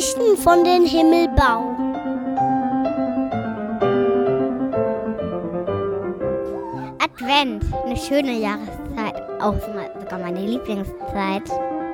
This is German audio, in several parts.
Geschichten von den Himmelbau. Advent, eine schöne Jahreszeit, auch sogar meine Lieblingszeit.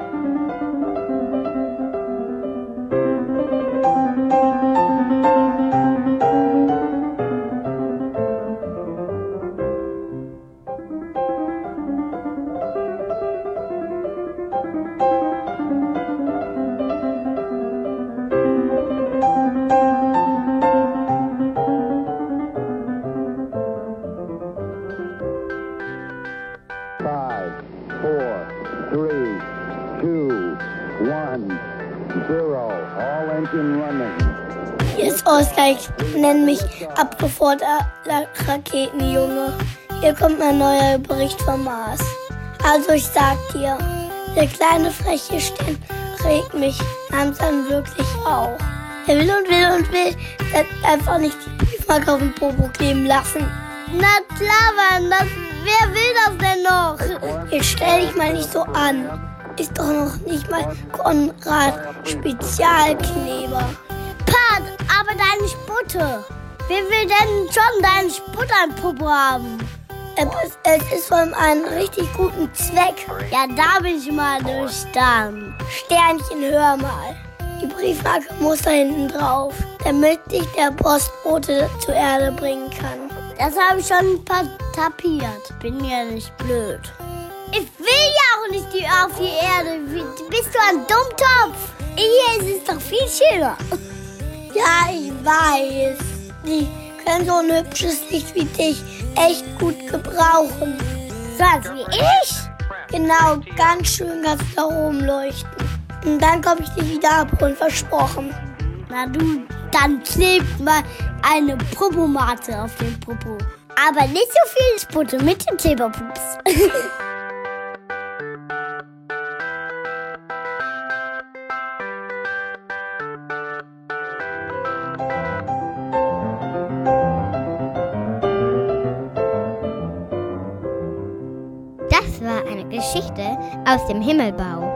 Hier ist Oskar, ich nenne mich ab sofort Raketenjunge. Hier kommt mein neuer Bericht vom Mars. Also ich sag dir, der kleine freche Stern regt mich langsam wirklich auf. Er will und will und will, einfach nicht die Briefmarke auf den Popo kleben lassen. Na klar, Mann, wer will das denn noch? Jetzt stell dich mal nicht so an. Ist doch noch nicht mal Konrad Spezialkleber. Pat, aber deine Sputte. Wer will denn schon deinen Sputternpopo haben? Es ist von einem richtig guten Zweck. Ja, da bin ich mal durchstand. Sternchen, hör mal. Die Briefmarke muss da hinten drauf, damit dich der Postbote zur Erde bringen kann. Das habe ich schon tapiert. Bin ja nicht blöd. Ich will ja auch nicht auf die Erde. Bist du ein Dummtopf? Hier ist es doch viel schöner. Ja, ich weiß. Die können so ein hübsches Licht wie dich echt gut gebrauchen. So als wie ich? Genau, ganz schön kannst du da oben leuchten. Und dann komme ich dich wieder abholen, versprochen. Na du, dann klebt mal eine Popomate auf den Popo. Aber nicht so viel Sputte mit dem Kleberpups. Das war eine Geschichte aus dem Himmelbau.